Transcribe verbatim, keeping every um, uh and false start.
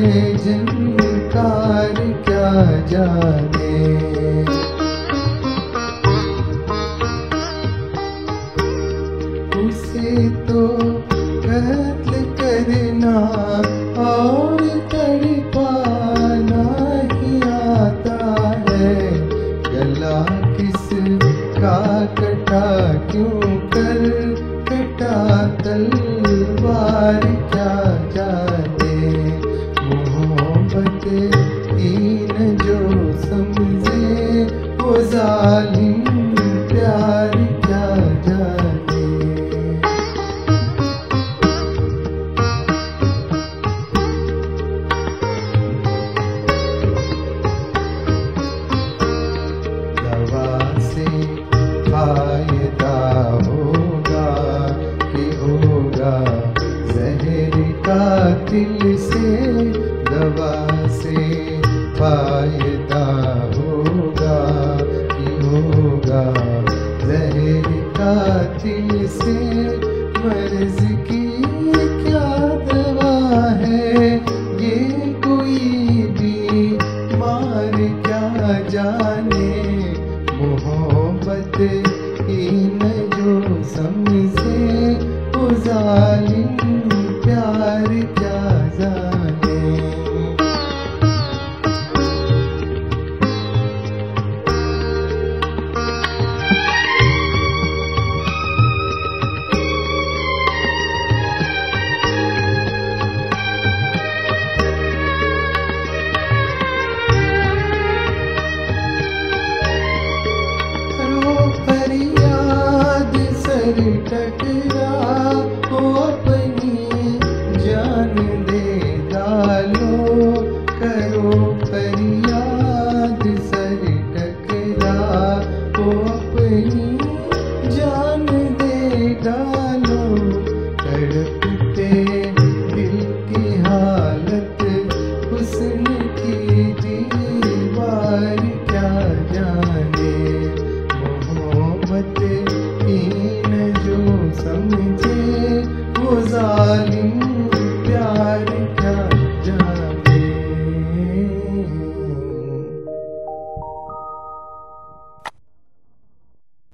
जनकार क्या जाने। उसे तो कत्ल करना और तड़पाना ही आता है। गला किसका कटा क्यों कर कटा तलवार क्या जाने। मोहब्बत इन जो समझे वो जालिम प्यार क्या जाने। दवा से फायदा होगा कि होगा जहर कातिल से। दवा से फायदा होगा कि होगा जहर कातिल से। मर्ज की क्या दवा है ये कोई भी मार क्या जाने। मोहब्बत इन जो समझे वो जालिम प्यार क्या जाने। टकरा हो अपनी जान दे डालो। करो फरियाद सर टकरा हो अपनी जान दे डालो। तड़पते दिल की हालत हुस्न की दीवार क्या जाने। मोहब्बत इन जो समझे वो जालिम